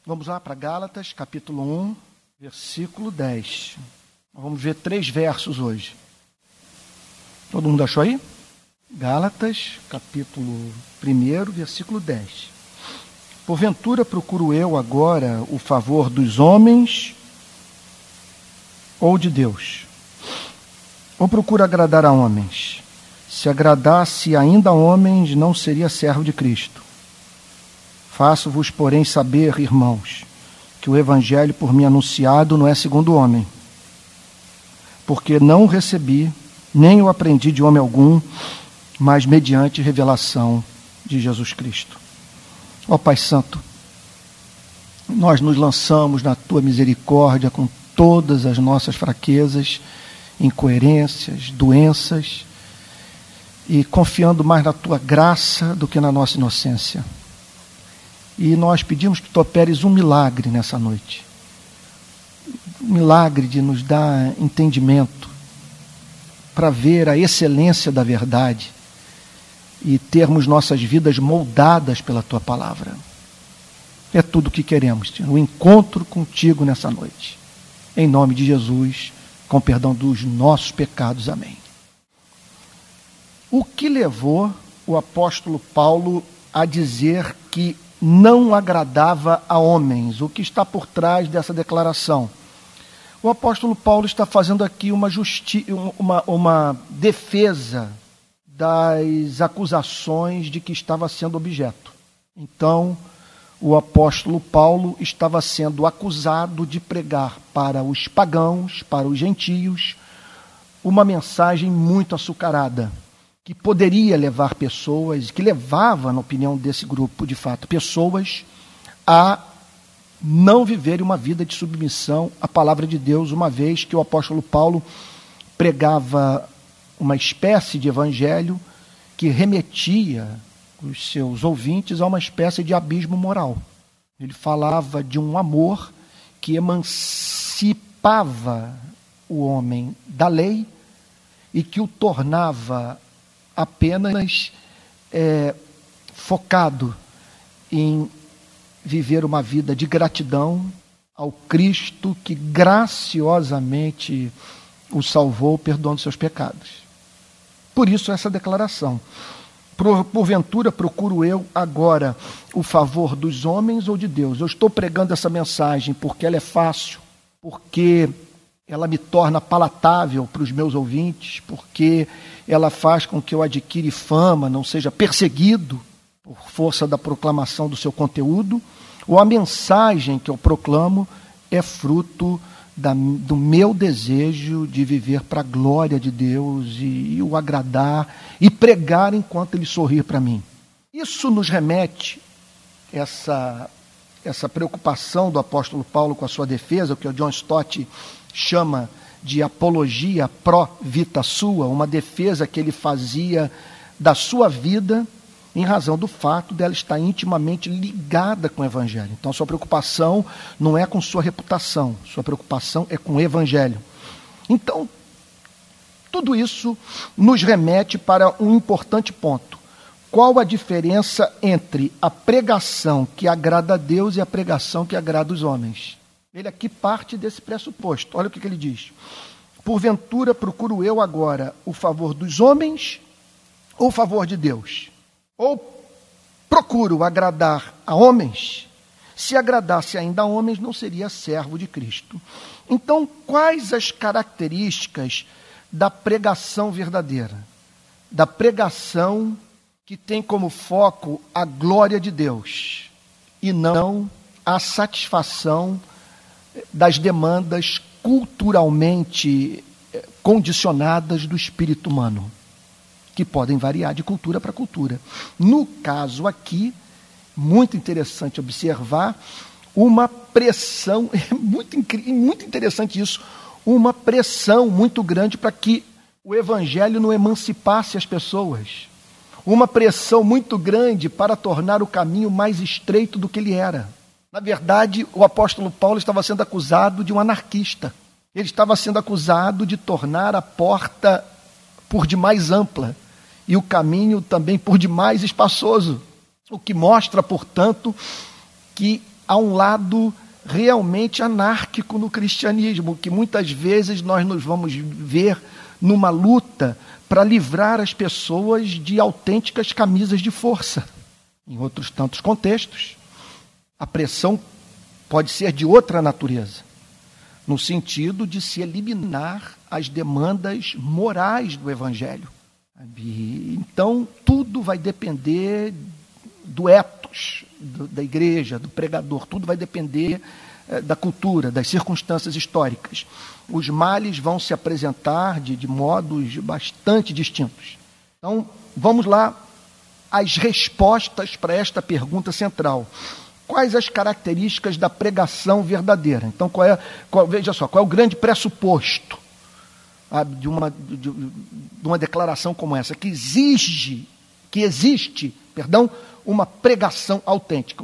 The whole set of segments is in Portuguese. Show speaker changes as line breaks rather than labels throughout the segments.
Vamos lá para Gálatas, capítulo 1, versículo 10. Vamos ver 3 versos hoje. Todo mundo achou aí? Gálatas, capítulo 1, versículo 10. Porventura procuro eu agora o favor dos homens ou de Deus? Ou procuro agradar a homens? Se agradasse ainda a homens, não seria servo de Cristo. Faço-vos, porém, saber, irmãos, que o evangelho por mim anunciado não é segundo o homem, porque não o recebi, nem o aprendi de homem algum, mas mediante revelação de Jesus Cristo. Ó Pai Santo, nós nos lançamos na Tua misericórdia com todas as nossas fraquezas, incoerências, doenças, e confiando mais na Tua graça do que na nossa inocência. E nós pedimos que Tu operes um milagre nessa noite. Um milagre de nos dar entendimento para ver a excelência da verdade e termos nossas vidas moldadas pela Tua palavra. É tudo o que queremos, ter um encontro contigo nessa noite. Em nome de Jesus, com perdão dos nossos pecados. Amém. O que levou o apóstolo Paulo a dizer que não agradava a homens? O que está por trás dessa declaração? O apóstolo Paulo está fazendo aqui uma defesa das acusações de que estava sendo objeto. Então, o apóstolo Paulo estava sendo acusado de pregar para os pagãos, para os gentios, uma mensagem muito açucarada, que poderia levar pessoas, que levava, na opinião desse grupo, de fato, pessoas a não viverem uma vida de submissão à palavra de Deus, uma vez que o apóstolo Paulo pregava uma espécie de evangelho que remetia os seus ouvintes a uma espécie de abismo moral. Ele falava de um amor que emancipava o homem da lei e que o tornava apenas focado em viver uma vida de gratidão ao Cristo que graciosamente o salvou, perdoando seus pecados. Por isso essa declaração. Porventura procuro eu agora o favor dos homens ou de Deus? Eu estou pregando essa mensagem porque ela é fácil, porque ela me torna palatável para os meus ouvintes, porque ela faz com que eu adquire fama, não seja perseguido por força da proclamação do seu conteúdo, ou a mensagem que eu proclamo é fruto do meu desejo de viver para a glória de Deus e o agradar e pregar enquanto Ele sorrir para mim. Isso nos remete, essa preocupação do apóstolo Paulo com a sua defesa, o que o John Stott chama de apologia pro vita sua, uma defesa que ele fazia da sua vida em razão do fato dela estar intimamente ligada com o Evangelho. Então, sua preocupação não é com sua reputação, sua preocupação é com o Evangelho. Então, tudo isso nos remete para um importante ponto. Qual a diferença entre a pregação que agrada a Deus e a pregação que agrada os homens? Ele aqui parte desse pressuposto. Olha o que ele diz. Porventura procuro eu agora o favor dos homens ou o favor de Deus? Ou procuro agradar a homens? Se agradasse ainda a homens, não seria servo de Cristo. Então, quais as características da pregação verdadeira? Da pregação que tem como foco a glória de Deus e não a satisfação das demandas culturalmente condicionadas do espírito humano, que podem variar de cultura para cultura. No caso aqui, muito interessante observar uma pressão, muito interessante isso, uma pressão muito grande para que o evangelho não emancipasse as pessoas. Uma pressão muito grande para tornar o caminho mais estreito do que ele era. Na verdade, o apóstolo Paulo estava sendo acusado de um anarquista. Ele estava sendo acusado de tornar a porta por demais ampla e o caminho também por demais espaçoso. O que mostra, portanto, que há um lado realmente anárquico no cristianismo, que muitas vezes nós nos vamos ver numa luta para livrar as pessoas de autênticas camisas de força. Em outros tantos contextos, a pressão pode ser de outra natureza, no sentido de se eliminar as demandas morais do Evangelho. Então, tudo vai depender do ethos da igreja, do pregador, tudo vai depender da cultura, das circunstâncias históricas. Os males vão se apresentar de modos bastante distintos. Então, vamos lá às respostas para esta pergunta central. Quais as características da pregação verdadeira? Então, veja só, qual é o grande pressuposto de uma declaração como essa, que existe uma pregação autêntica,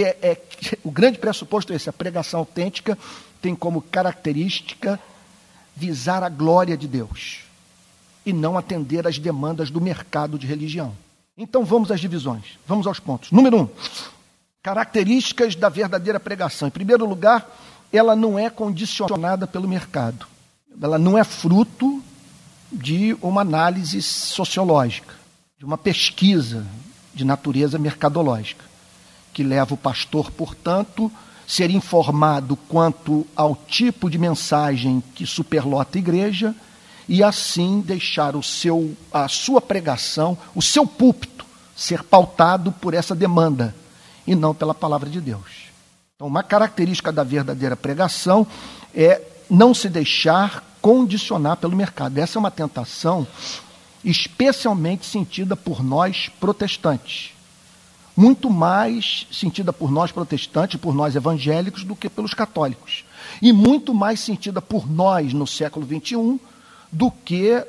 o grande pressuposto é esse: a pregação autêntica tem como característica visar a glória de Deus e não atender às demandas do mercado de religião. Então vamos às divisões, vamos aos pontos. Número 1, características da verdadeira pregação. Em primeiro lugar, ela não é condicionada pelo mercado. Ela não é fruto de uma análise sociológica, de uma pesquisa de natureza mercadológica, que leva o pastor, portanto, ser informado quanto ao tipo de mensagem que superlota a igreja e assim deixar a sua pregação, o seu púlpito, ser pautado por essa demanda e não pela palavra de Deus. Então, uma característica da verdadeira pregação é não se deixar condicionar pelo mercado. Essa é uma tentação especialmente sentida por nós protestantes. Muito mais sentida por nós protestantes, por nós evangélicos, do que pelos católicos. E muito mais sentida por nós no século XXI do que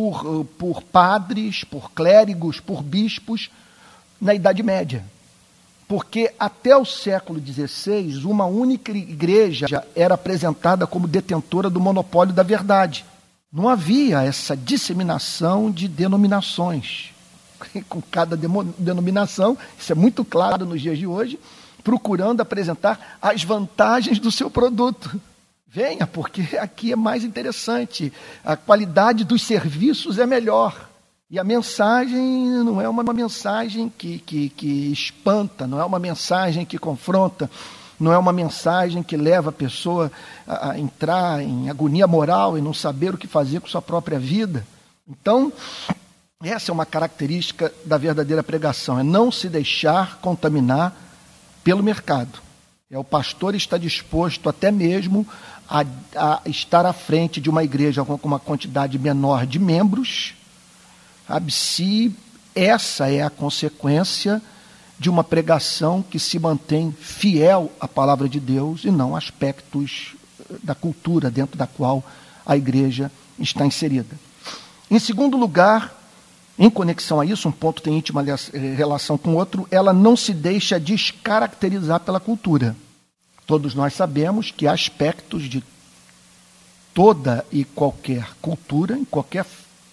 por padres, por clérigos, por bispos na Idade Média. Porque até o século XVI, uma única igreja era apresentada como detentora do monopólio da verdade. Não havia essa disseminação de denominações. Com cada denominação, isso é muito claro nos dias de hoje, procurando apresentar as vantagens do seu produto. Venha, porque aqui é mais interessante, a qualidade dos serviços é melhor. E a mensagem não é uma mensagem que espanta, não é uma mensagem que confronta, não é uma mensagem que leva a pessoa a entrar em agonia moral e não saber o que fazer com sua própria vida. Então, essa é uma característica da verdadeira pregação, é não se deixar contaminar pelo mercado. O pastor está disposto até mesmo a estar à frente de uma igreja com uma quantidade menor de membros, sabe, se essa é a consequência de uma pregação que se mantém fiel à palavra de Deus e não aspectos da cultura dentro da qual a igreja está inserida. Em segundo lugar, em conexão a isso, um ponto tem íntima relação com o outro, ela não se deixa descaracterizar pela cultura. Todos nós sabemos que há aspectos de toda e qualquer cultura, em qualquer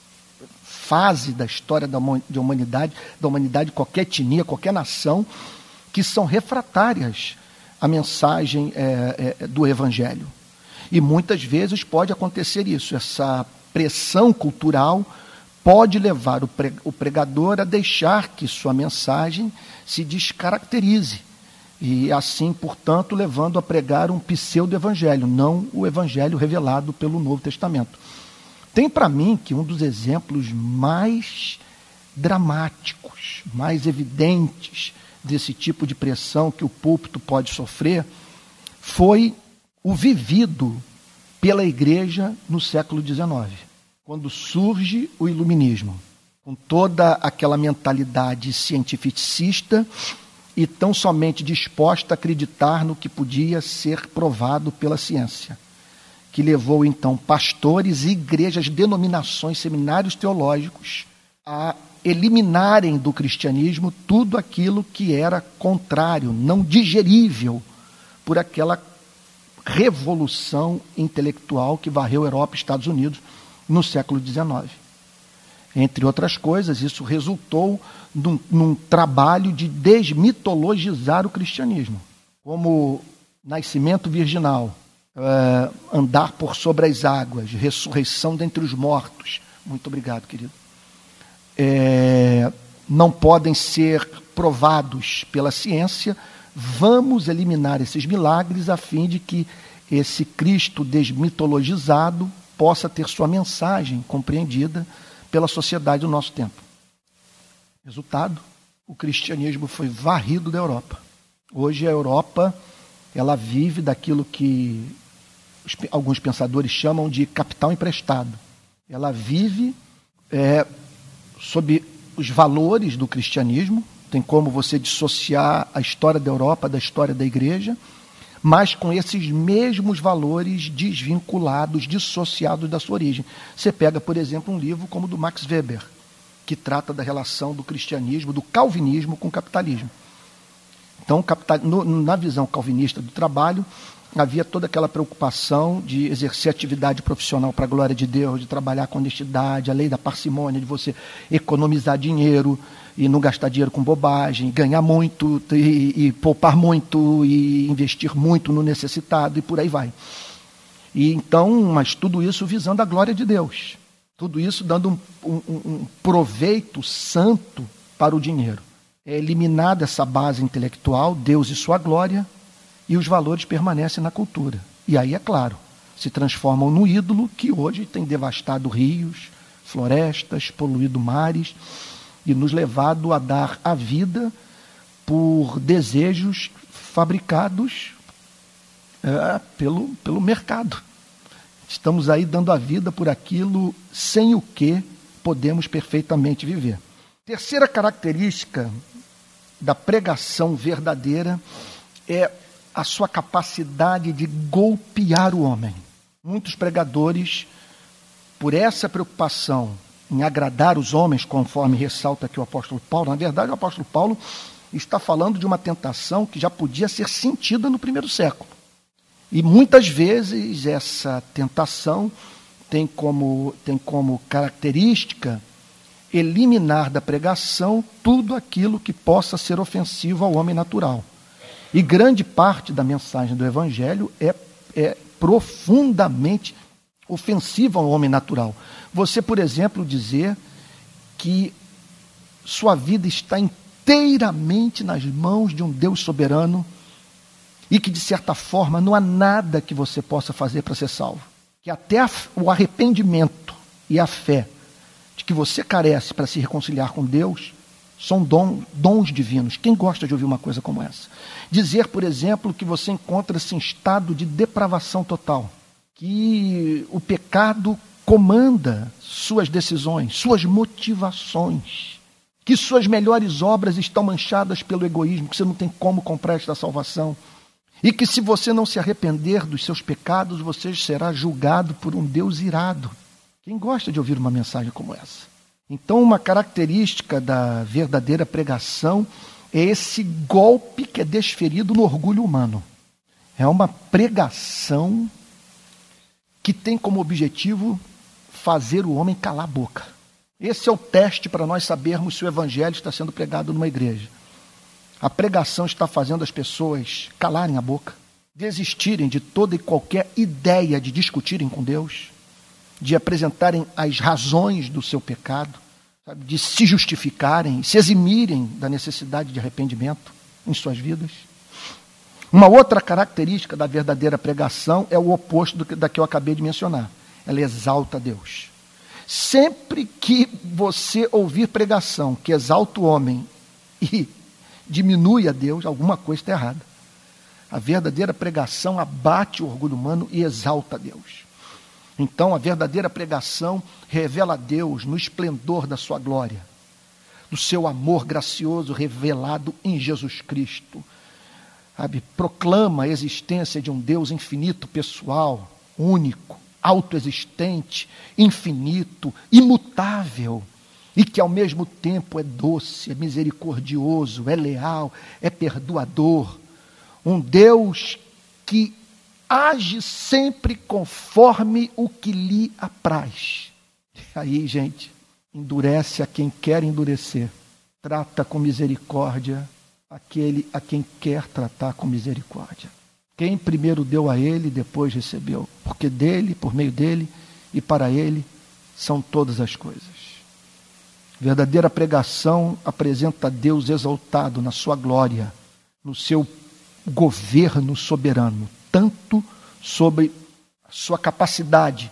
fase da história da humanidade, qualquer etnia, qualquer nação, que são refratárias à mensagem do Evangelho. E muitas vezes pode acontecer isso, essa pressão cultural pode levar o pregador a deixar que sua mensagem se descaracterize, e assim, portanto, levando a pregar um pseudo-evangelho, não o evangelho revelado pelo Novo Testamento. Tem para mim que um dos exemplos mais dramáticos, mais evidentes desse tipo de pressão que o púlpito pode sofrer foi o vivido pela igreja no século XIX, quando surge o iluminismo, com toda aquela mentalidade cientificista e tão somente disposta a acreditar no que podia ser provado pela ciência, que levou então pastores, igrejas, denominações, seminários teológicos a eliminarem do cristianismo tudo aquilo que era contrário, não digerível por aquela revolução intelectual que varreu Europa e Estados Unidos no século XIX. Entre outras coisas, isso resultou num trabalho de desmitologizar o cristianismo, como nascimento virginal, andar por sobre as águas, ressurreição dentre os mortos. Muito obrigado, querido. Não podem ser provados pela ciência. Vamos eliminar esses milagres a fim de que esse Cristo desmitologizado possa ter sua mensagem compreendida pela sociedade do nosso tempo. Resultado, o cristianismo foi varrido da Europa. Hoje a Europa, ela vive daquilo que alguns pensadores chamam de capital emprestado. Ela vive sob os valores do cristianismo. Tem como você dissociar a história da Europa da história da igreja, mas com esses mesmos valores desvinculados, dissociados da sua origem. Você pega, por exemplo, um livro como o do Max Weber, que trata da relação do cristianismo, do calvinismo com o capitalismo. Então, na visão calvinista do trabalho, havia toda aquela preocupação de exercer atividade profissional para a glória de Deus, de trabalhar com honestidade, a lei da parcimônia, de você economizar dinheiro e não gastar dinheiro com bobagem, ganhar muito e poupar muito e investir muito no necessitado e por aí vai. E então, mas tudo isso visando a glória de Deus. Tudo isso dando um proveito santo para o dinheiro. É eliminada essa base intelectual, Deus e sua glória, e os valores permanecem na cultura. E aí, é claro, se transformam no ídolo que hoje tem devastado rios, florestas, poluído mares e nos levado a dar a vida por desejos fabricados pelo mercado. Estamos aí dando a vida por aquilo sem o que podemos perfeitamente viver. Terceira característica da pregação verdadeira é a sua capacidade de golpear o homem. Muitos pregadores, por essa preocupação em agradar os homens, conforme ressalta aqui o apóstolo Paulo, na verdade o apóstolo Paulo está falando de uma tentação que já podia ser sentida no primeiro século. E muitas vezes essa tentação tem como característica eliminar da pregação tudo aquilo que possa ser ofensivo ao homem natural. E grande parte da mensagem do Evangelho é profundamente ofensiva ao homem natural. Você, por exemplo, dizer que sua vida está inteiramente nas mãos de um Deus soberano e que, de certa forma, não há nada que você possa fazer para ser salvo. Que até o arrependimento e a fé de que você carece para se reconciliar com Deus são dons divinos. Quem gosta de ouvir uma coisa como essa? Dizer, por exemplo, que você encontra-se em estado de depravação total, que o pecado comanda suas decisões, suas motivações, que suas melhores obras estão manchadas pelo egoísmo, que você não tem como comprar esta salvação, e que se você não se arrepender dos seus pecados, você será julgado por um Deus irado. Quem gosta de ouvir uma mensagem como essa? Então, uma característica da verdadeira pregação é esse golpe que é desferido no orgulho humano. É uma pregação que tem como objetivo fazer o homem calar a boca. Esse é o teste para nós sabermos se o evangelho está sendo pregado numa igreja. A pregação está fazendo as pessoas calarem a boca, desistirem de toda e qualquer ideia de discutirem com Deus, de apresentarem as razões do seu pecado, sabe, de se justificarem, se eximirem da necessidade de arrependimento em suas vidas. Uma outra característica da verdadeira pregação é o oposto da que eu acabei de mencionar. Ela exalta Deus. Sempre que você ouvir pregação que exalta o homem e diminui a Deus, alguma coisa está errada. A verdadeira pregação abate o orgulho humano e exalta a Deus. Então, a verdadeira pregação revela a Deus no esplendor da sua glória, do seu amor gracioso revelado em Jesus Cristo. Sabe? Proclama a existência de um Deus infinito, pessoal, único, autoexistente, infinito, imutável, e que ao mesmo tempo é doce, é misericordioso, é leal, é perdoador. Um Deus que age sempre conforme o que lhe apraz. Aí, gente, endurece a quem quer endurecer, trata com misericórdia aquele a quem quer tratar com misericórdia. Quem primeiro deu a ele, depois recebeu. Porque dele, por meio dele e para ele são todas as coisas. Verdadeira pregação apresenta Deus exaltado na sua glória, no seu governo soberano, tanto sobre a sua capacidade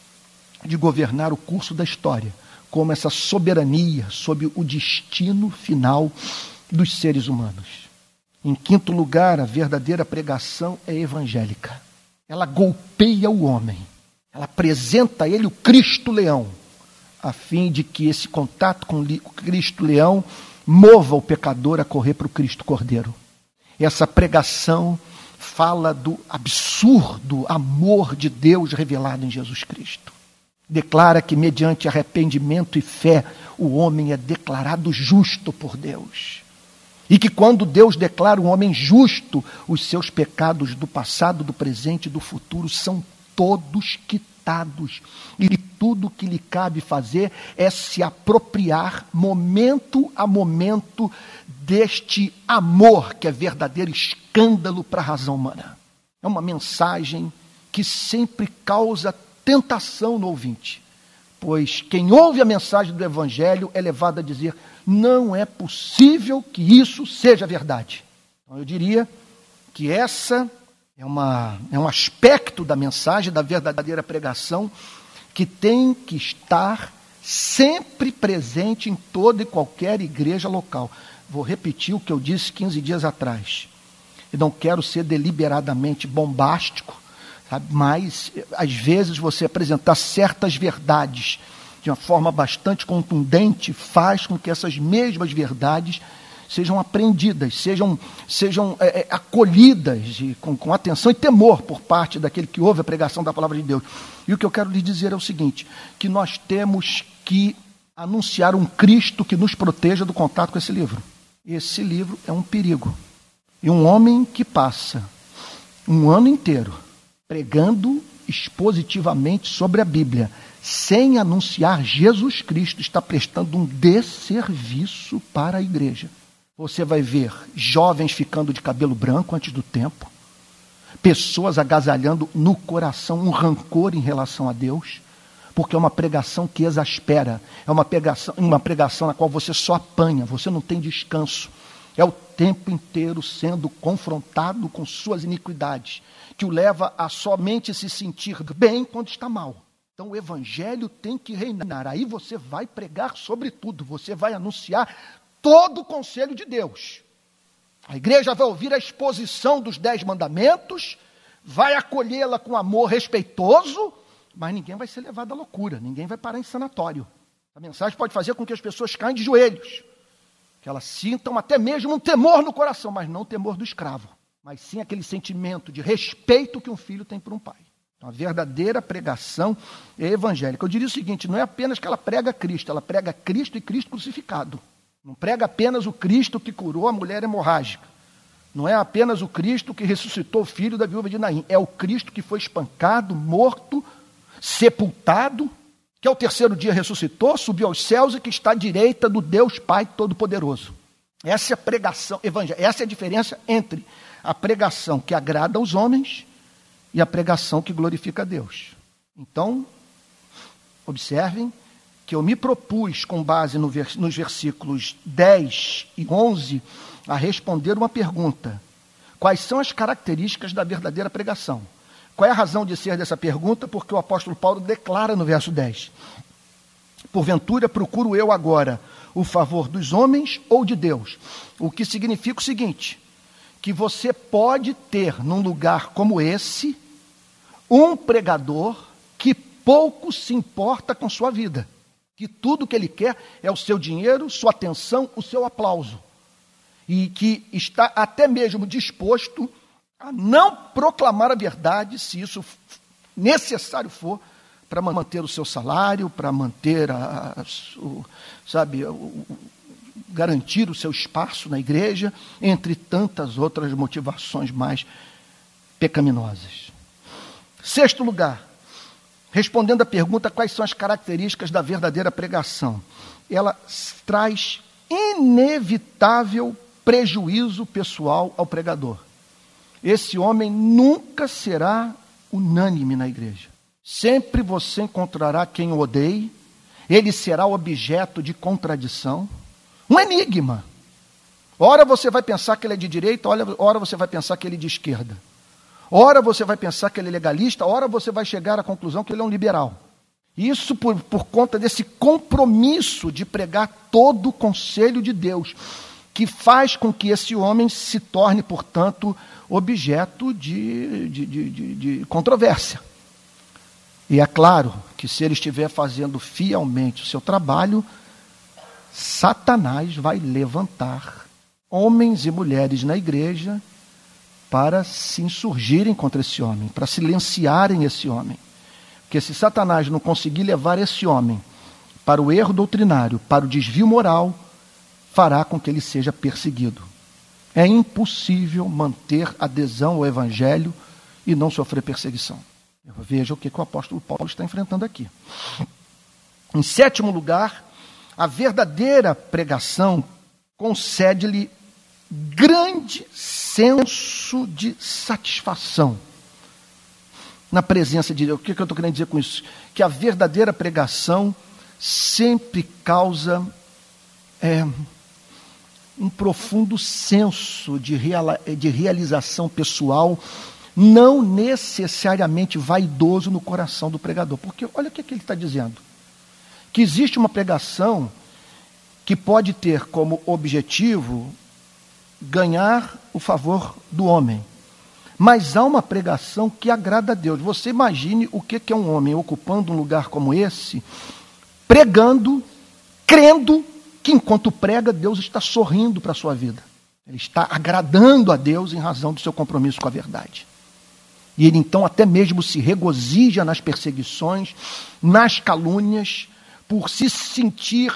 de governar o curso da história, como essa soberania sobre o destino final dos seres humanos. Em quinto lugar, a verdadeira pregação é evangélica. Ela golpeia o homem. Ela apresenta a ele o Cristo leão, a fim de que esse contato com o Cristo leão mova o pecador a correr para o Cristo cordeiro. Essa pregação fala do absurdo amor de Deus revelado em Jesus Cristo. Declara que mediante arrependimento e fé o homem é declarado justo por Deus. E que quando Deus declara um homem justo, os seus pecados do passado, do presente e do futuro são todos quitados. E tudo que lhe cabe fazer é se apropriar momento a momento deste amor que é verdadeiro escândalo para a razão humana. É uma mensagem que sempre causa tentação no ouvinte, pois quem ouve a mensagem do Evangelho é levado a dizer: não é possível que isso seja verdade. Então eu diria que essa é um aspecto da mensagem, da verdadeira pregação, que tem que estar sempre presente em toda e qualquer igreja local. Vou repetir o que eu disse 15 dias atrás. E não quero ser deliberadamente bombástico, sabe? Mas às vezes você apresentar certas verdades de uma forma bastante contundente faz com que essas mesmas verdades sejam aprendidas, sejam acolhidas com atenção e temor por parte daquele que ouve a pregação da palavra de Deus. E o que eu quero lhe dizer é o seguinte, que nós temos que anunciar um Cristo que nos proteja do contato com esse livro. Esse livro é um perigo. E um homem que passa um ano inteiro pregando expositivamente sobre a Bíblia, sem anunciar Jesus Cristo, está prestando um desserviço para a igreja. Você vai ver jovens ficando de cabelo branco antes do tempo, pessoas agasalhando no coração um rancor em relação a Deus, porque é uma pregação que exaspera, é uma pregação na qual você só apanha, você não tem descanso. É o tempo inteiro sendo confrontado com suas iniquidades, que o leva a somente se sentir bem quando está mal. Então o Evangelho tem que reinar. Aí você vai pregar sobre tudo, você vai anunciar todo o conselho de Deus. A igreja vai ouvir a exposição dos 10 mandamentos, vai acolhê-la com amor respeitoso, mas ninguém vai ser levado à loucura, ninguém vai parar em sanatório. A mensagem pode fazer com que as pessoas caem de joelhos, que elas sintam até mesmo um temor no coração, mas não o temor do escravo, mas sim aquele sentimento de respeito que um filho tem por um pai. Então, a verdadeira pregação é evangélica. Eu diria o seguinte, não é apenas que ela prega Cristo, ela prega Cristo e Cristo crucificado. Não prega apenas o Cristo que curou a mulher hemorrágica. Não é apenas o Cristo que ressuscitou o filho da viúva de Naim. É o Cristo que foi espancado, morto, sepultado, que ao terceiro dia ressuscitou, subiu aos céus e que está à direita do Deus Pai Todo-Poderoso. Essa é a pregação evangélica. Essa é a diferença entre a pregação que agrada aos homens e a pregação que glorifica a Deus. Então, observem que eu me propus, com base nos versículos 10 e 11, a responder uma pergunta. Quais são as características da verdadeira pregação? Qual é a razão de ser dessa pergunta? Porque o apóstolo Paulo declara no verso 10. Porventura procuro eu agora o favor dos homens ou de Deus? O que significa o seguinte, que você pode ter num lugar como esse, um pregador que pouco se importa com sua vida. Que tudo que ele quer é o seu dinheiro, sua atenção, o seu aplauso. E que está até mesmo disposto a não proclamar a verdade, se isso necessário for, para manter o seu salário, para manter garantir o seu espaço na igreja, entre tantas outras motivações mais pecaminosas. Sexto lugar, respondendo à pergunta quais são as características da verdadeira pregação, ela traz inevitável prejuízo pessoal ao pregador. Esse homem nunca será unânime na igreja. Sempre você encontrará quem o odeie, ele será objeto de contradição, um enigma. Ora você vai pensar que ele é de direita, ora você vai pensar que ele é de esquerda. Ora você vai pensar que ele é legalista, ora você vai chegar à conclusão que ele é um liberal. Isso por conta desse compromisso de pregar todo o conselho de Deus, que faz com que esse homem se torne, portanto, objeto de controvérsia. E é claro que se ele estiver fazendo fielmente o seu trabalho, Satanás vai levantar homens e mulheres na igreja para se insurgirem contra esse homem, para silenciarem esse homem. Porque se Satanás não conseguir levar esse homem para o erro doutrinário, para o desvio moral, fará com que ele seja perseguido. É impossível manter adesão ao Evangelho e não sofrer perseguição. Veja o que o apóstolo Paulo está enfrentando aqui. Em sétimo lugar, a verdadeira pregação concede-lhe grande senso de satisfação na presença de Deus. O que eu estou querendo dizer com isso? Que a verdadeira pregação sempre causa um profundo senso de realização pessoal, não necessariamente vaidoso no coração do pregador. Porque olha o que ele está dizendo. Que existe uma pregação que pode ter como objetivo ganhar o favor do homem. Mas há uma pregação que agrada a Deus. Você imagine o que é um homem ocupando um lugar como esse, pregando, crendo que enquanto prega, Deus está sorrindo para a sua vida. Ele está agradando a Deus em razão do seu compromisso com a verdade. E ele então até mesmo se regozija nas perseguições, nas calúnias, por se sentir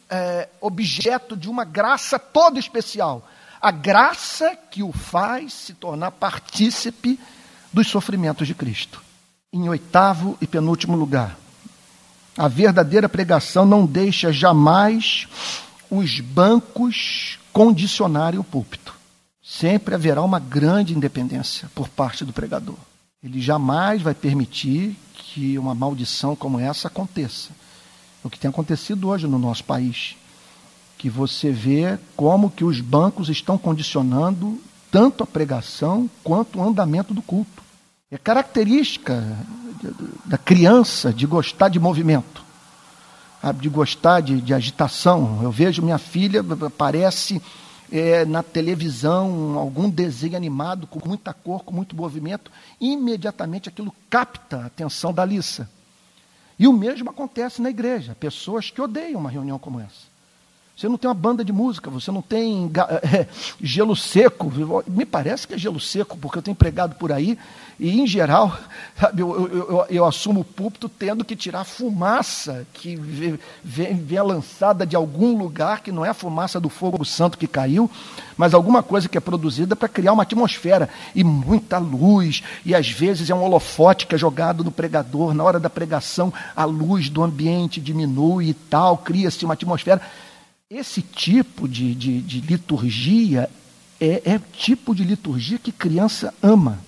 objeto de uma graça toda especial. A graça que o faz se tornar partícipe dos sofrimentos de Cristo. Em oitavo e penúltimo lugar, a verdadeira pregação não deixa jamais os bancos condicionarem o púlpito. Sempre haverá uma grande independência por parte do pregador. Ele jamais vai permitir que uma maldição como essa aconteça. O que tem acontecido hoje no nosso país, que você vê como que os bancos estão condicionando tanto a pregação quanto o andamento do culto. É característica da criança de gostar de movimento, de gostar de agitação. Eu vejo minha filha, aparece na televisão algum desenho animado com muita cor, com muito movimento, imediatamente aquilo capta a atenção da Alissa. E o mesmo acontece na igreja, pessoas que odeiam uma reunião como essa. Você não tem uma banda de música, você não tem gelo seco. Me parece que é gelo seco, porque eu tenho pregado por aí, e em geral, sabe, eu assumo o púlpito tendo que tirar fumaça que vem lançada de algum lugar, que não é a fumaça do fogo santo que caiu, mas alguma coisa que é produzida para criar uma atmosfera. E muita luz, e às vezes é um holofote que é jogado no pregador. Na hora da pregação, a luz do ambiente diminui e tal, cria-se uma atmosfera. Esse tipo de liturgia é tipo de liturgia que criança ama.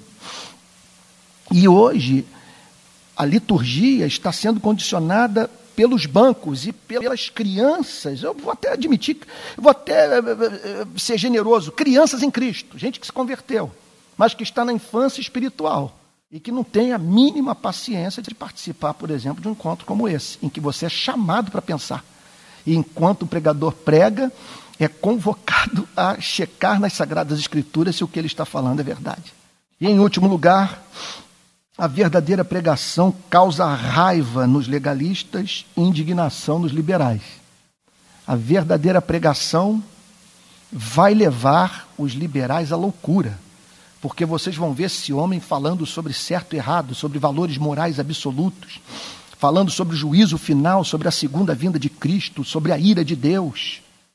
E hoje, a liturgia está sendo condicionada pelos bancos e pelas crianças. Eu vou até admitir, vou até ser generoso, crianças em Cristo, gente que se converteu, mas que está na infância espiritual e que não tem a mínima paciência de participar, por exemplo, de um encontro como esse, em que você é chamado para pensar. E enquanto o pregador prega, é convocado a checar nas Sagradas Escrituras se o que ele está falando é verdade. E em último lugar, a verdadeira pregação causa raiva nos legalistas e indignação nos liberais. A verdadeira pregação vai levar os liberais à loucura, porque vocês vão ver esse homem falando sobre certo e errado, sobre valores morais absolutos, falando sobre o juízo final, sobre a segunda vinda de Cristo, sobre a ira de Deus.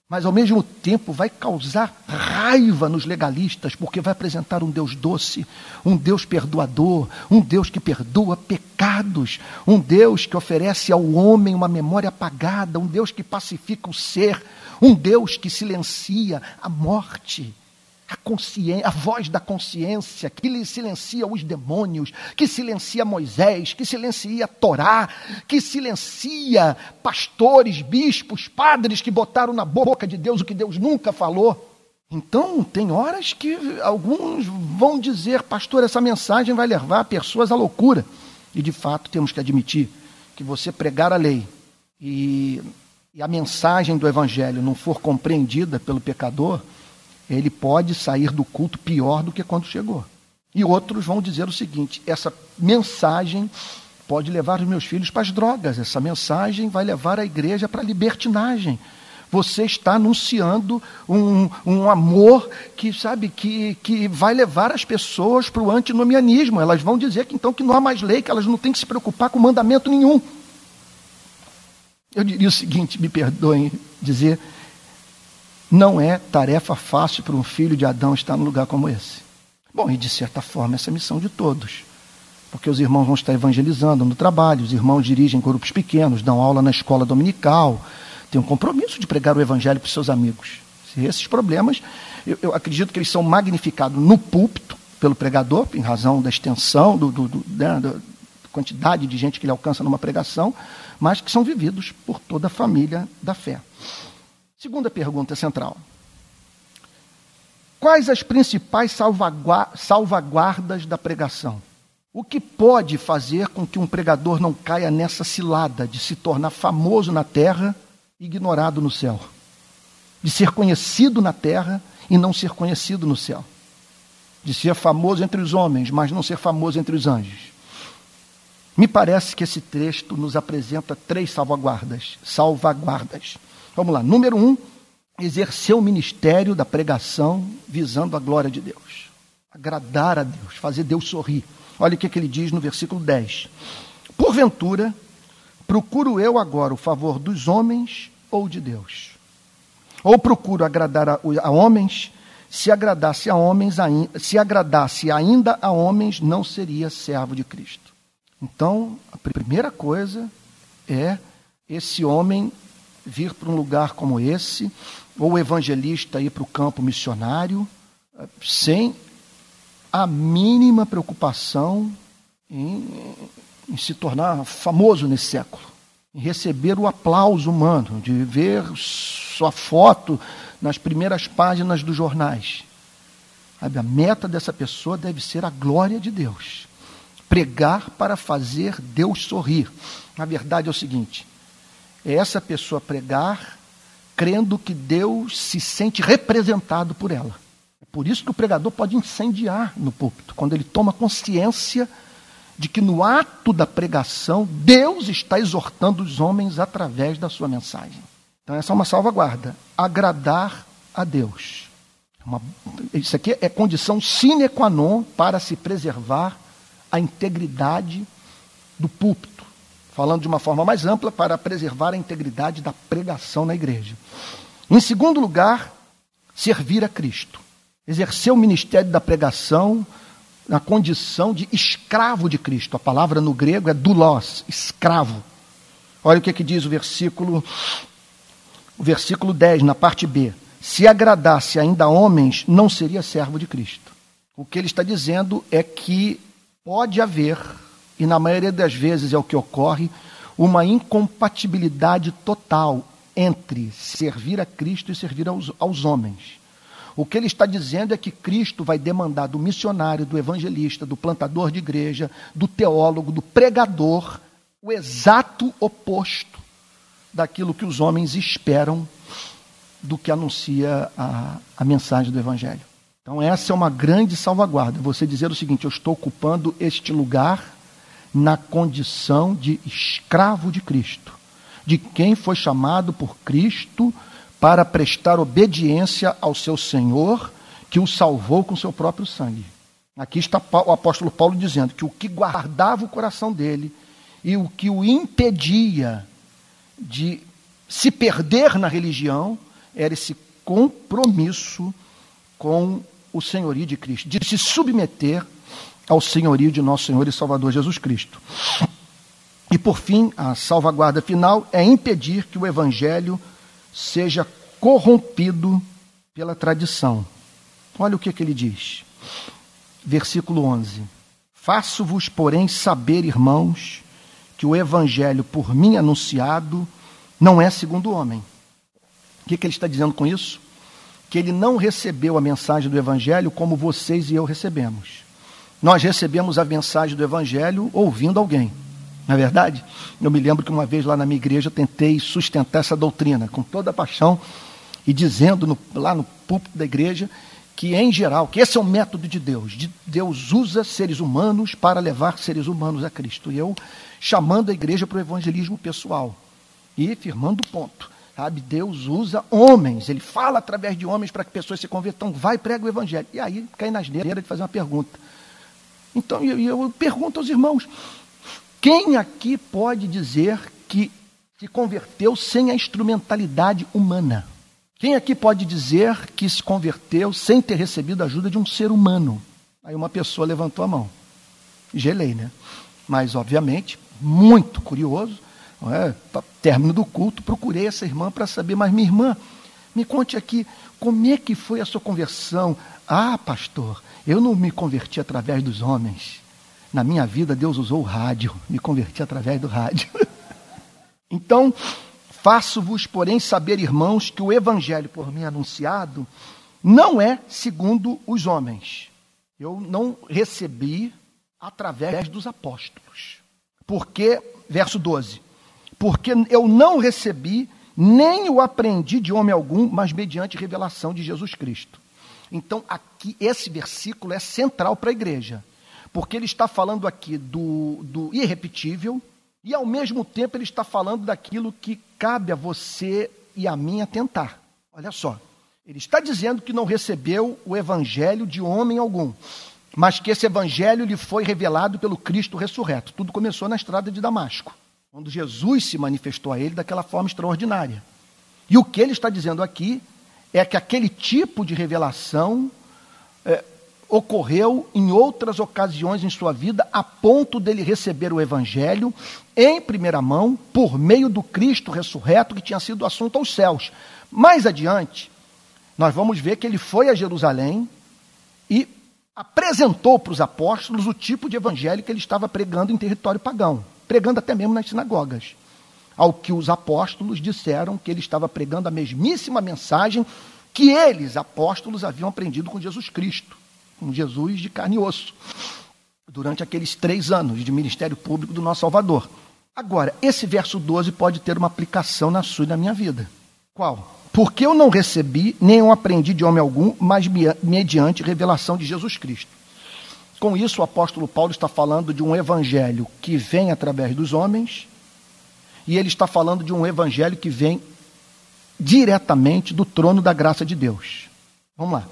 mas ao mesmo tempo vai causar raiva nos legalistas, porque vai apresentar um Deus doce, um Deus perdoador, um Deus que perdoa pecados, um Deus que oferece ao homem uma memória apagada, um Deus que pacifica o ser, um Deus que silencia a morte, a voz da consciência, que lhe silencia os demônios, que silencia Moisés, que silencia a Torá, que silencia pastores, bispos, padres que botaram na boca de Deus o que Deus nunca falou. Então, tem horas que alguns vão dizer, pastor, essa mensagem vai levar pessoas à loucura. E, de fato, temos que admitir que você pregar a lei e a mensagem do evangelho não for compreendida pelo pecador, ele pode sair do culto pior do que quando chegou. E outros vão dizer o seguinte, essa mensagem pode levar os meus filhos para as drogas, essa mensagem vai levar a igreja para a libertinagem. Você está anunciando um amor que, sabe, que vai levar as pessoas para o antinomianismo. Elas vão dizer que então que não há mais lei, que elas não têm que se preocupar com mandamento nenhum. Eu diria o seguinte, me perdoem dizer, não é tarefa fácil para um filho de Adão estar num lugar como esse. Bom, e de certa forma essa é a missão de todos. Porque os irmãos vão estar evangelizando no trabalho, os irmãos dirigem grupos pequenos, dão aula na escola dominical, têm um compromisso de pregar o evangelho para os seus amigos. Se esses problemas, eu acredito que eles são magnificados no púlpito pelo pregador, em razão da extensão, da quantidade de gente que ele alcança numa pregação, mas que são vividos por toda a família da fé. Segunda pergunta central. Quais as principais salvaguardas da pregação? O que pode fazer com que um pregador não caia nessa cilada de se tornar famoso na terra e ignorado no céu? De ser conhecido na terra e não ser conhecido no céu? De ser famoso entre os homens, mas não ser famoso entre os anjos? Me parece que esse texto nos apresenta 3 salvaguardas. Vamos lá. Número 1, exercer o ministério da pregação visando a glória de Deus. Agradar a Deus, fazer Deus sorrir. Olha o que ele diz no versículo 10. Porventura, procuro eu agora o favor dos homens ou de Deus? Ou procuro agradar a homens? Se agradasse ainda a homens, não seria servo de Cristo. Então, a primeira coisa é esse homem vir para um lugar como esse, ou o evangelista ir para o campo missionário, sem a mínima preocupação em se tornar famoso nesse século, em receber o aplauso humano, de ver sua foto nas primeiras páginas dos jornais. A meta dessa pessoa deve ser a glória de Deus. Pregar para fazer Deus sorrir. Na verdade é o seguinte, é essa pessoa pregar crendo que Deus se sente representado por ela. É por isso que o pregador pode incendiar no púlpito, quando ele toma consciência de que no ato da pregação, Deus está exortando os homens através da sua mensagem. Então essa é uma salvaguarda, agradar a Deus. Isso aqui é condição sine qua non para se preservar a integridade do púlpito. Falando de uma forma mais ampla, para preservar a integridade da pregação na igreja. Em segundo lugar, servir a Cristo. Exercer o ministério da pregação na condição de escravo de Cristo. A palavra no grego é doulos, escravo. Olha o que diz o versículo 10, na parte B. Se agradasse ainda a homens, não seria servo de Cristo. O que ele está dizendo é que pode haver, e na maioria das vezes é o que ocorre, uma incompatibilidade total entre servir a Cristo e servir aos homens. O que ele está dizendo é que Cristo vai demandar do missionário, do evangelista, do plantador de igreja, do teólogo, do pregador, o exato oposto daquilo que os homens esperam do que anuncia a mensagem do evangelho. Então essa é uma grande salvaguarda, você dizer o seguinte, eu estou ocupando este lugar na condição de escravo de Cristo, de quem foi chamado por Cristo para prestar obediência ao seu Senhor, que o salvou com seu próprio sangue. Aqui está o apóstolo Paulo dizendo que o que guardava o coração dele e o que o impedia de se perder na religião era esse compromisso com o senhorio de Cristo, de se submeter ao senhorio de nosso Senhor e Salvador Jesus Cristo. E por fim, a salvaguarda final é impedir que o evangelho seja corrompido pela tradição. Olha o que ele diz. Versículo 11. Faço-vos, porém, saber, irmãos, que o evangelho por mim anunciado não é segundo o homem. O que ele está dizendo com isso? Que ele não recebeu a mensagem do evangelho como vocês e eu recebemos. Nós recebemos a mensagem do evangelho ouvindo alguém. Não é verdade? Eu me lembro que uma vez lá na minha igreja eu tentei sustentar essa doutrina com toda a paixão e dizendo lá no púlpito da igreja que, em geral, que esse é o método de Deus. Deus usa seres humanos para levar seres humanos a Cristo. E eu chamando a igreja para o evangelismo pessoal e firmando o ponto. Sabe? Deus usa homens, ele fala através de homens para que pessoas se convertam. Vai, prega o evangelho. E aí cai na asneira de fazer uma pergunta. Então eu pergunto aos irmãos, quem aqui pode dizer que se converteu sem a instrumentalidade humana? Quem aqui pode dizer que se converteu sem ter recebido a ajuda de um ser humano? Aí uma pessoa levantou a mão. Gelei, né? Mas, obviamente, muito curioso, término do culto, procurei essa irmã para saber, mas minha irmã, me conte aqui, como é que foi a sua conversão? Ah, pastor, eu não me converti através dos homens. Na minha vida, Deus usou o rádio, me converti através do rádio. Então, faço-vos, porém, saber, irmãos, que o evangelho por mim anunciado não é segundo os homens. Eu não recebi através dos apóstolos. Porque, verso 12, porque eu não recebi, nem o aprendi de homem algum, mas mediante revelação de Jesus Cristo. Então, aqui, esse versículo é central para a igreja, porque ele está falando aqui do irrepetível, e ao mesmo tempo ele está falando daquilo que cabe a você e a mim atentar. Olha só, ele está dizendo que não recebeu o evangelho de homem algum, mas que esse evangelho lhe foi revelado pelo Cristo ressurreto. Tudo começou na estrada de Damasco, quando Jesus se manifestou a ele daquela forma extraordinária. E o que ele está dizendo aqui é que aquele tipo de revelação ocorreu em outras ocasiões em sua vida, a ponto dele receber o evangelho em primeira mão, por meio do Cristo ressurreto, que tinha sido assunto aos céus. Mais adiante, nós vamos ver que ele foi a Jerusalém e apresentou para os apóstolos o tipo de evangelho que ele estava pregando em território pagão, pregando até mesmo nas sinagogas, ao que os apóstolos disseram que ele estava pregando a mesmíssima mensagem que eles, apóstolos, haviam aprendido com Jesus Cristo, com Jesus de carne e osso, durante aqueles 3 anos de ministério público do nosso Salvador. Agora, esse verso 12 pode ter uma aplicação na sua e na minha vida. Qual? Porque eu não recebi, nem eu aprendi de homem algum, mas mediante revelação de Jesus Cristo. Com isso, o apóstolo Paulo está falando de um evangelho que vem através dos homens, e ele está falando de um evangelho que vem diretamente do trono da graça de Deus. Vamos lá.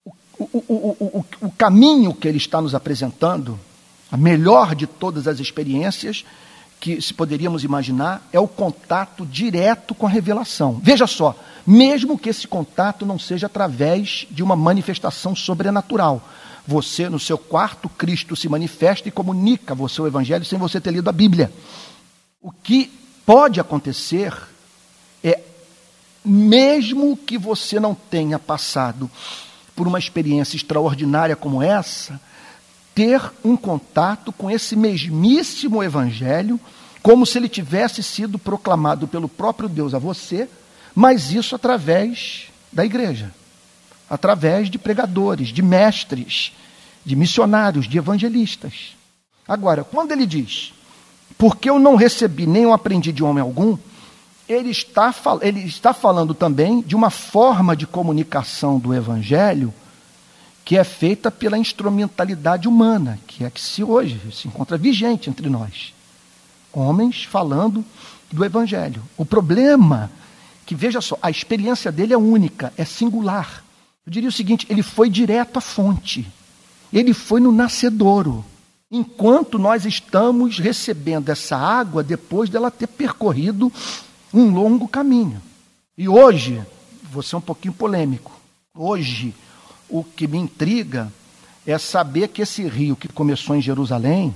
O caminho que ele está nos apresentando, a melhor de todas as experiências que se poderíamos imaginar, é o contato direto com a revelação. Veja só, mesmo que esse contato não seja através de uma manifestação sobrenatural. Você, no seu quarto, Cristo se manifesta e comunica você o evangelho sem você ter lido a Bíblia. O que pode acontecer é, mesmo que você não tenha passado por uma experiência extraordinária como essa, ter um contato com esse mesmíssimo evangelho, como se ele tivesse sido proclamado pelo próprio Deus a você, mas isso através da igreja, através de pregadores, de mestres, de missionários, de evangelistas. Agora, quando ele diz, porque eu não recebi nem eu aprendi de homem algum, ele está falando também de uma forma de comunicação do evangelho que é feita pela instrumentalidade humana, que é que hoje se encontra vigente entre nós. Homens falando do evangelho. O problema que, veja só, a experiência dele é única, é singular. Eu diria o seguinte, ele foi direto à fonte. Ele foi no nascedouro. Enquanto nós estamos recebendo essa água depois dela ter percorrido um longo caminho. E hoje, vou ser um pouquinho polêmico. Hoje, o que me intriga é saber que esse rio que começou em Jerusalém,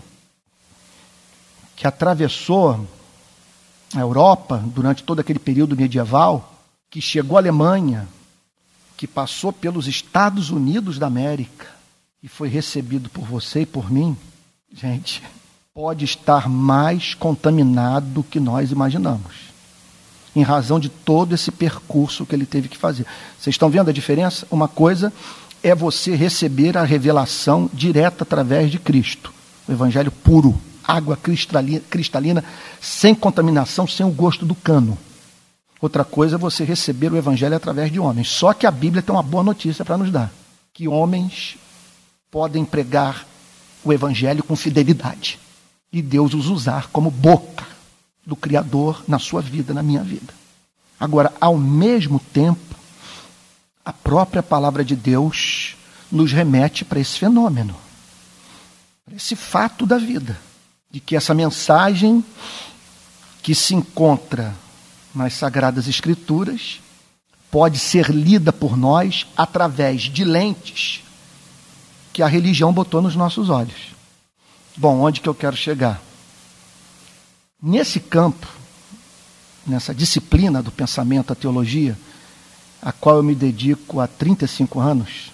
que atravessou a Europa durante todo aquele período medieval, que chegou à Alemanha, que passou pelos Estados Unidos da América e foi recebido por você e por mim, gente, pode estar mais contaminado do que nós imaginamos, em razão de todo esse percurso que ele teve que fazer. Vocês estão vendo a diferença? Uma coisa é você receber a revelação direta através de Cristo, o Evangelho puro, água cristalina, sem contaminação, sem o gosto do cano. Outra coisa é você receber o Evangelho através de homens. Só que a Bíblia tem uma boa notícia para nos dar, que homens podem pregar o Evangelho com fidelidade e Deus os usar como boca do Criador na sua vida, na minha vida. Agora, ao mesmo tempo, a própria palavra de Deus nos remete para esse fenômeno, para esse fato da vida, de que essa mensagem que se encontra nas Sagradas Escrituras pode ser lida por nós através de lentes que a religião botou nos nossos olhos. Bom, onde que eu quero chegar? Nesse campo, nessa disciplina do pensamento, a teologia, a qual eu me dedico há 35 anos,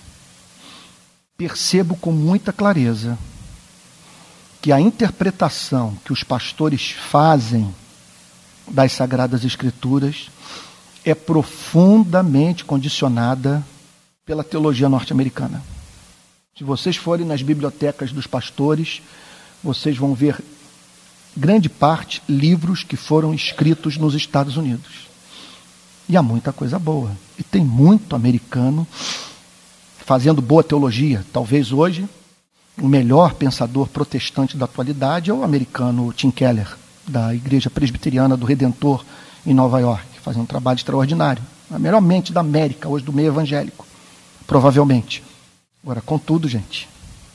percebo com muita clareza que a interpretação que os pastores fazem das Sagradas Escrituras é profundamente condicionada pela teologia norte-americana. Se vocês forem nas bibliotecas dos pastores, vocês vão ver, grande parte, livros que foram escritos nos Estados Unidos. E há muita coisa boa. E tem muito americano fazendo boa teologia. Talvez hoje o melhor pensador protestante da atualidade é o americano Tim Keller, da Igreja Presbiteriana do Redentor em Nova York, fazendo um trabalho extraordinário. A melhor mente da América hoje do meio evangélico, provavelmente. Agora, contudo, gente,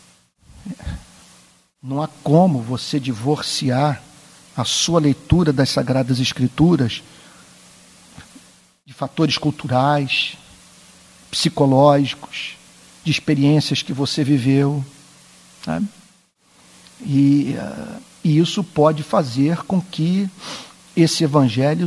não há como você divorciar a sua leitura das Sagradas Escrituras de fatores culturais, psicológicos, de experiências que você viveu, sabe? E isso pode fazer com que esse evangelho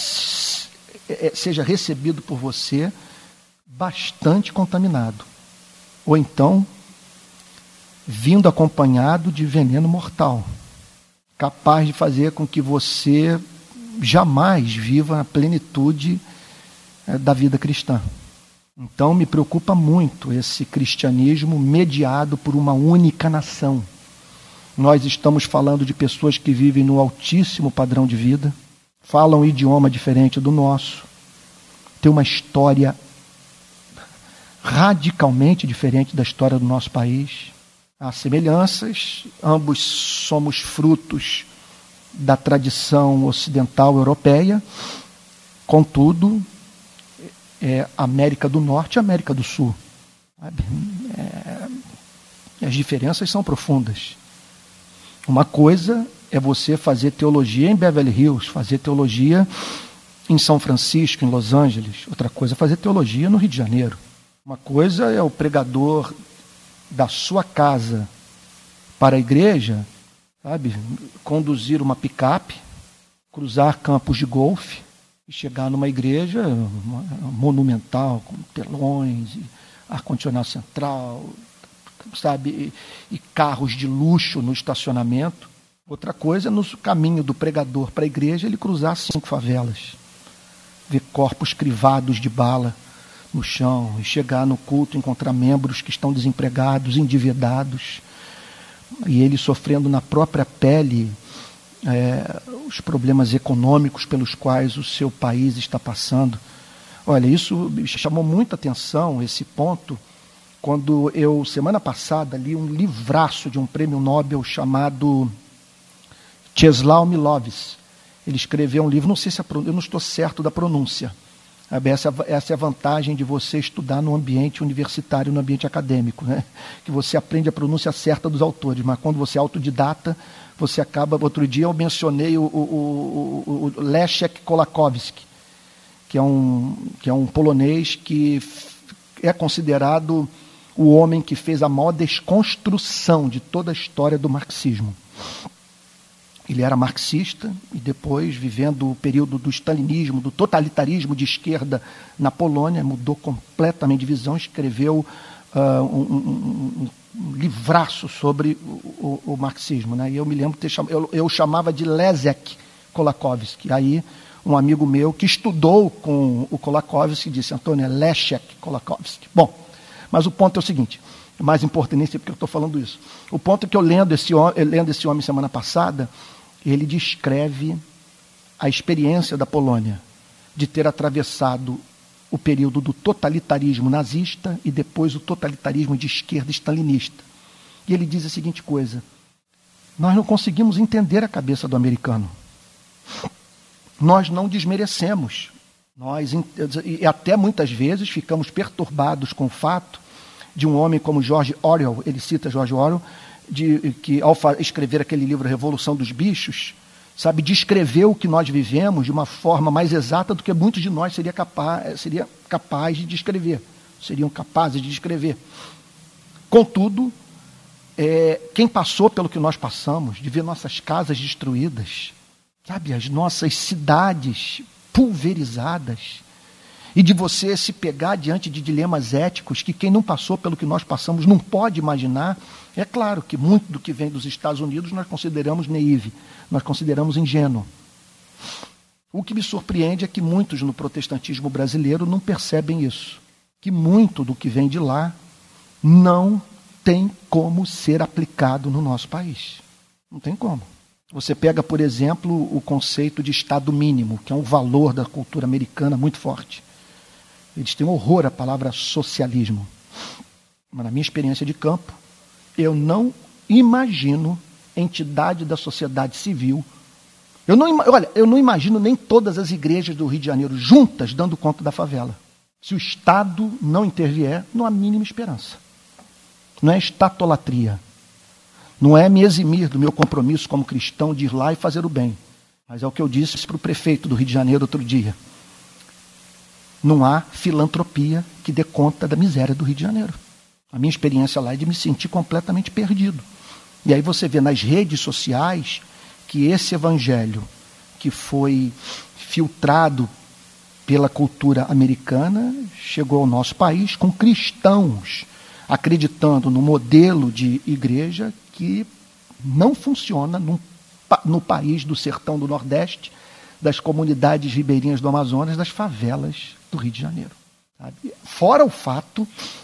seja recebido por você bastante contaminado. Ou então, vindo acompanhado de veneno mortal, capaz de fazer com que você jamais viva a plenitude da vida cristã. Então, me preocupa muito esse cristianismo mediado por uma única nação. Nós estamos falando de pessoas que vivem no altíssimo padrão de vida, falam um idioma diferente do nosso, têm uma história radicalmente diferente da história do nosso país. Há semelhanças, ambos somos frutos da tradição ocidental europeia, contudo, América do Norte e América do Sul. As diferenças são profundas. Uma coisa é você fazer teologia em Beverly Hills, fazer teologia em São Francisco, em Los Angeles. Outra coisa é fazer teologia no Rio de Janeiro. Uma coisa é o pregador da sua casa para a igreja, sabe, conduzir uma picape, cruzar campos de golfe e chegar numa igreja monumental, com telões, e ar-condicionado central, sabe, e carros de luxo no estacionamento. Outra coisa é no caminho do pregador para a igreja ele cruzar 5 favelas, ver corpos crivados de bala no chão e chegar no culto e encontrar membros que estão desempregados, endividados, e ele sofrendo na própria pele os problemas econômicos pelos quais o seu país está passando. Olha, isso me chamou muita atenção, esse ponto, quando eu, semana passada, li um livraço de um prêmio Nobel chamado Czesław Miłosz. Ele escreveu um livro, não sei se eu não estou certo da pronúncia. Essa é a vantagem de você estudar no ambiente universitário, no ambiente acadêmico, né? Que você aprende a pronúncia certa dos autores, mas quando você é autodidata, você acaba... Outro dia eu mencionei o Leszek Kolakowski, que é um polonês que é considerado o homem que fez a maior desconstrução de toda a história do marxismo. Ele era marxista e depois, vivendo o período do stalinismo, do totalitarismo de esquerda na Polônia, mudou completamente de visão, escreveu um livraço sobre o marxismo, né? E eu me lembro de eu chamava de Leszek Kolakowski. Aí um amigo meu que estudou com o Kolakowski disse: Antônio, é Leszek Kolakowski. Bom, mas o ponto é o seguinte, é mais importante, nem sei porque eu estou falando isso. O ponto é que eu lendo esse homem semana passada, ele descreve a experiência da Polônia de ter atravessado o período do totalitarismo nazista e depois o totalitarismo de esquerda stalinista. E ele diz a seguinte coisa: nós não conseguimos entender a cabeça do americano. Nós não desmerecemos. E até muitas vezes ficamos perturbados com o fato de um homem como George Orwell, ele cita George Orwell, que ao escrever aquele livro Revolução dos Bichos, sabe, descreveu o que nós vivemos de uma forma mais exata do que muitos de nós seria capaz de descrever, seriam capazes de descrever. Contudo, quem passou pelo que nós passamos, de ver nossas casas destruídas, sabe, as nossas cidades pulverizadas, e de você se pegar diante de dilemas éticos que quem não passou pelo que nós passamos não pode imaginar. É claro que muito do que vem dos Estados Unidos nós consideramos naïve, nós consideramos ingênuo. O que me surpreende é que muitos no protestantismo brasileiro não percebem isso, que muito do que vem de lá não tem como ser aplicado no nosso país. Não tem como. Você pega, por exemplo, o conceito de Estado mínimo, que é um valor da cultura americana muito forte. Eles têm horror à palavra socialismo. Mas na minha experiência de campo, eu não imagino entidade da sociedade civil. Eu não imagino nem todas as igrejas do Rio de Janeiro juntas dando conta da favela. Se o Estado não intervier, não há mínima esperança. Não é estatolatria. Não é me eximir do meu compromisso como cristão de ir lá e fazer o bem. Mas é o que eu disse para o prefeito do Rio de Janeiro outro dia. Não há filantropia que dê conta da miséria do Rio de Janeiro. A minha experiência lá é de me sentir completamente perdido. E aí você vê nas redes sociais que esse evangelho que foi filtrado pela cultura americana chegou ao nosso país com cristãos acreditando no modelo de igreja que não funciona no país do sertão do Nordeste, das comunidades ribeirinhas do Amazonas, das favelas do Rio de Janeiro. Sabe? Fora o fato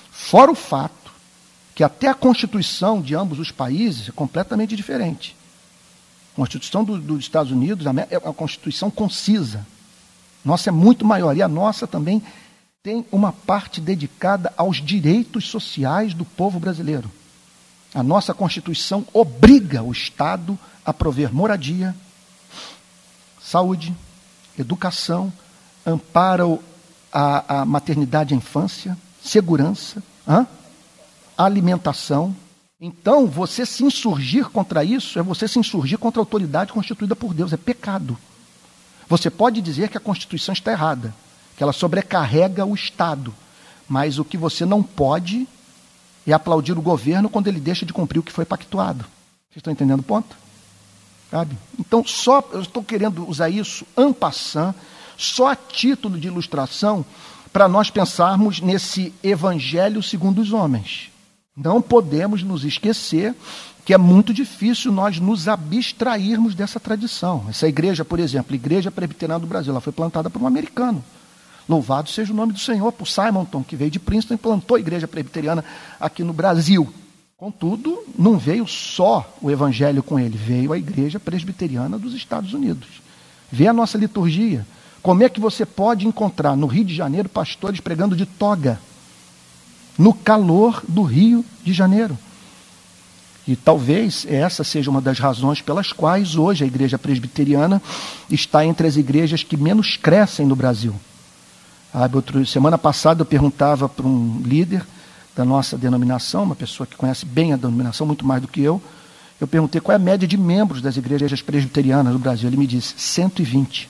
que até a Constituição de ambos os países é completamente diferente. A Constituição dos Estados Unidos é uma Constituição concisa. Nossa é muito maior. E a nossa também tem uma parte dedicada aos direitos sociais do povo brasileiro. A nossa Constituição obriga o Estado a prover moradia, saúde, educação, amparo à maternidade e à infância, segurança, alimentação. Então, você se insurgir contra isso é você se insurgir contra a autoridade constituída por Deus. É pecado. Você pode dizer que a Constituição está errada, que ela sobrecarrega o Estado, mas o que você não pode é aplaudir o governo quando ele deixa de cumprir o que foi pactuado. Vocês estão entendendo o ponto? Sabe? Então, eu estou querendo usar isso en passant, só a título de ilustração, para nós pensarmos nesse evangelho segundo os homens. Não podemos nos esquecer que é muito difícil nós nos abstrairmos dessa tradição. Essa igreja, por exemplo, a Igreja Presbiteriana do Brasil, ela foi plantada por um americano. Louvado seja o nome do Senhor, por Simonton, que veio de Princeton e plantou a Igreja Presbiteriana aqui no Brasil. Contudo, não veio só o evangelho com ele, veio a Igreja Presbiteriana dos Estados Unidos. Vê a nossa liturgia. Como é que você pode encontrar no Rio de Janeiro pastores pregando de toga? No calor do Rio de Janeiro. E talvez essa seja uma das razões pelas quais hoje a Igreja Presbiteriana está entre as igrejas que menos crescem no Brasil. Semana passada eu perguntava para um líder da nossa denominação, uma pessoa que conhece bem a denominação, muito mais do que eu perguntei qual é a média de membros das igrejas presbiterianas no Brasil. Ele me disse 120.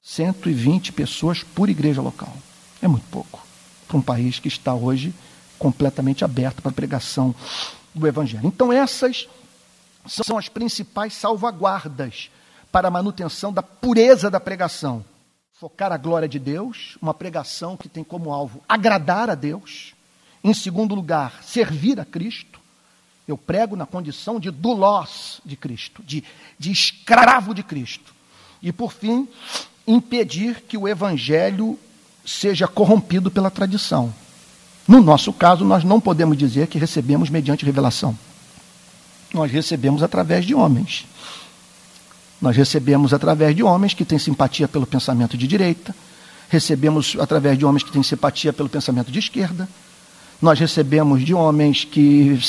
120 pessoas por igreja local. É muito pouco para um país que está hoje completamente aberto para a pregação do Evangelho. Então essas são as principais salvaguardas para a manutenção da pureza da pregação. Focar a glória de Deus, uma pregação que tem como alvo agradar a Deus. Em segundo lugar, servir a Cristo. Eu prego na condição de doulos de Cristo, de escravo de Cristo. E por fim, impedir que o Evangelho seja corrompido pela tradição. No nosso caso, nós não podemos dizer que recebemos mediante revelação. Nós recebemos através de homens. Nós recebemos através de homens que têm simpatia pelo pensamento de direita, recebemos através de homens que têm simpatia pelo pensamento de esquerda, nós recebemos de homens que,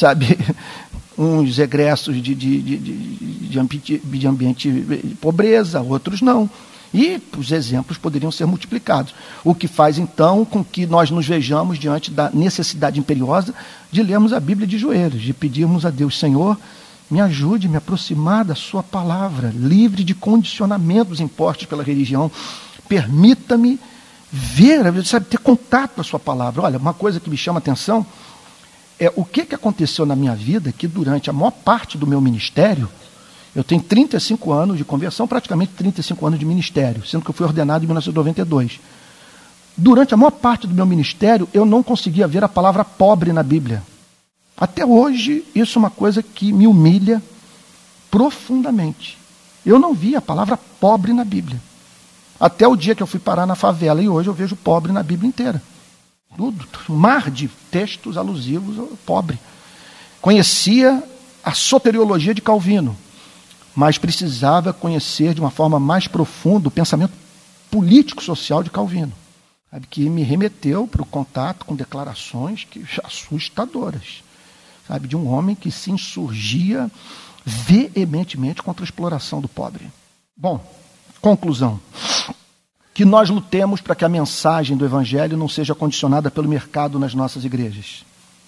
uns egressos de ambiente de pobreza, outros não. E os exemplos poderiam ser multiplicados. O que faz, então, com que nós nos vejamos diante da necessidade imperiosa de lermos a Bíblia de joelhos, de pedirmos a Deus, Senhor, me ajude a me aproximar da sua palavra, livre de condicionamentos impostos pela religião. Permita-me ver, ter contato com a sua palavra. Olha, uma coisa que me chama a atenção é o que aconteceu na minha vida, que durante a maior parte do meu ministério, eu tenho 35 anos de conversão, praticamente 35 anos de ministério, sendo que eu fui ordenado em 1992. Durante a maior parte do meu ministério, eu não conseguia ver a palavra pobre na Bíblia. Até hoje, isso é uma coisa que me humilha profundamente. Eu não vi a palavra pobre na Bíblia. Até o dia que eu fui parar na favela, e hoje eu vejo pobre na Bíblia inteira. Tudo, um mar de textos alusivos ao pobre. Conhecia a soteriologia de Calvino, mas precisava conhecer de uma forma mais profunda o pensamento político-social de Calvino, que me remeteu para o contato com declarações assustadoras, de um homem que se insurgia veementemente contra a exploração do pobre. Bom, conclusão. Que nós lutemos para que a mensagem do Evangelho não seja condicionada pelo mercado nas nossas igrejas.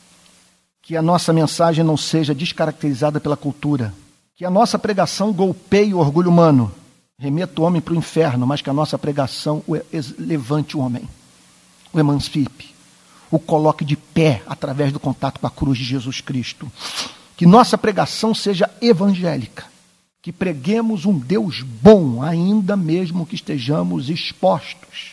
Que a nossa mensagem não seja descaracterizada pela cultura. Que a nossa pregação golpeie o orgulho humano, remeta o homem para o inferno, mas que a nossa pregação levante o homem, o emancipe, o coloque de pé através do contato com a cruz de Jesus Cristo. Que nossa pregação seja evangélica, que preguemos um Deus bom, ainda mesmo que estejamos expostos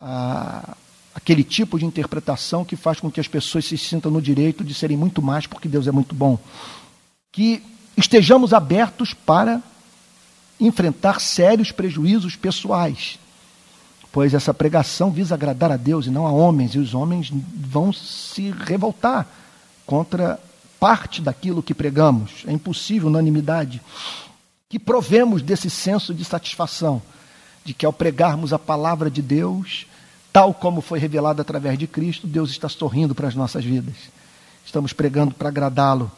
a aquele tipo de interpretação que faz com que as pessoas se sintam no direito de serem muito mais porque Deus é muito bom. Que estejamos abertos para enfrentar sérios prejuízos pessoais, pois essa pregação visa agradar a Deus e não a homens, e os homens vão se revoltar contra parte daquilo que pregamos. É impossível unanimidade. Que provemos desse senso de satisfação, de que ao pregarmos a palavra de Deus, tal como foi revelada através de Cristo, Deus está sorrindo para as nossas vidas. Estamos pregando para agradá-lo.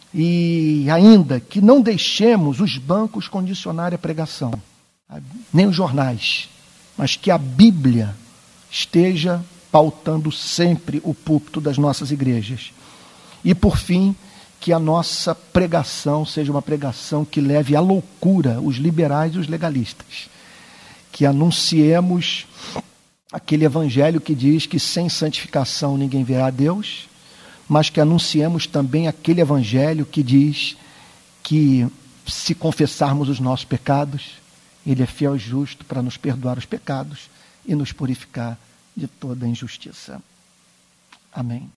E ainda que não deixemos os bancos condicionarem a pregação, nem os jornais, mas que a Bíblia esteja pautando sempre o púlpito das nossas igrejas. E por fim, que a nossa pregação seja uma pregação que leve à loucura os liberais e os legalistas. Que anunciemos aquele evangelho que diz que sem santificação ninguém verá a Deus, mas que anunciemos também aquele evangelho que diz que se confessarmos os nossos pecados, Ele é fiel e justo para nos perdoar os pecados e nos purificar de toda injustiça. Amém.